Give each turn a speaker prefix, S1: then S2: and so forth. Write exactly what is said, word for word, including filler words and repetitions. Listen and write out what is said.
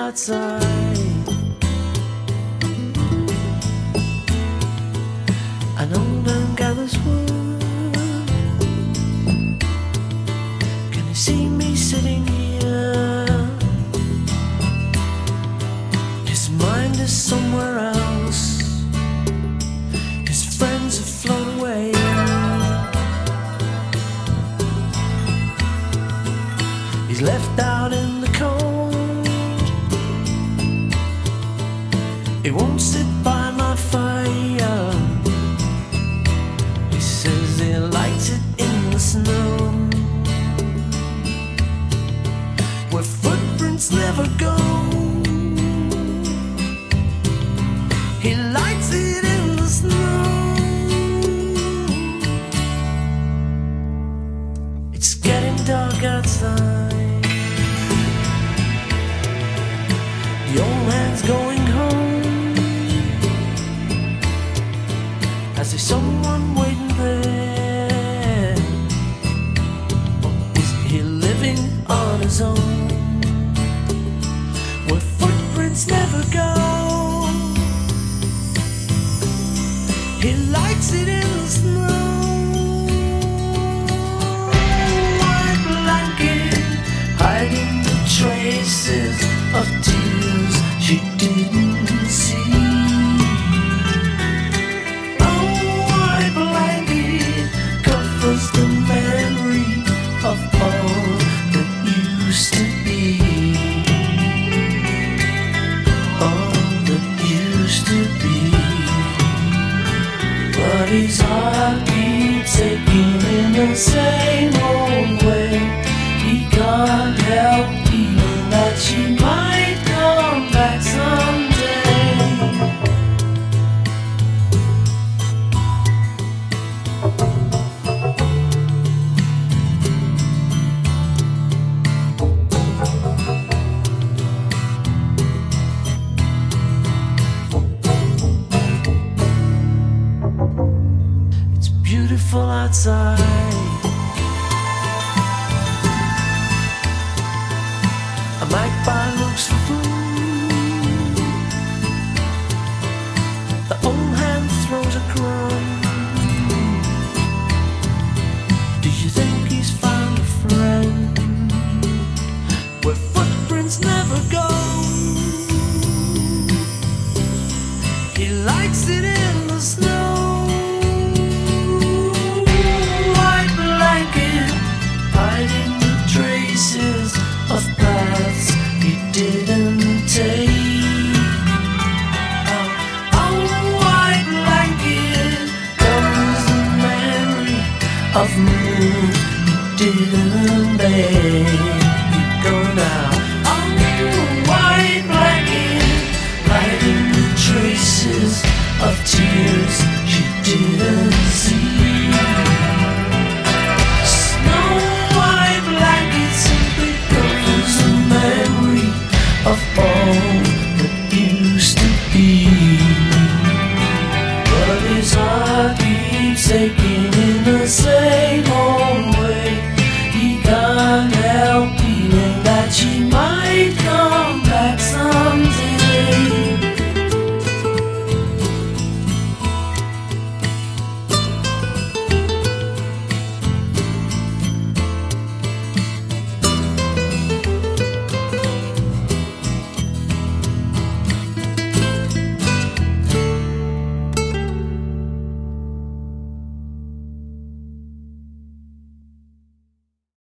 S1: outside. An old man gathers wood. Can you see me sitting here? His mind is somewhere else. His friends have flown away. He's left out in the cold. He won't sit by my fire. He says he likes it in the snow, where footprints never go. He likes it in the snow. It's getting dark outside. The old man's going home. I see someone waiting there. Or is he living on his own, where footprints never go? He likes it in the snow. White blanket hiding the traces of tears she didn't see. Oh, white blanket covers the memory of all that used to be. All that used to be. But his heart keeps aching in the same old way. He can't help feeling that she might come back someday. It's beautiful outside. A magpie looks for food. The old hand throws a crumb. Do you think he's found a friend, where footprints never go? He likes it in the snow. White blanket hiding the traces of paths he didn't take. Oh, oh, white blanket covers the memory of moves he didn't make. You go now. Oh, white blanket hiding the traces of tears she didn't see.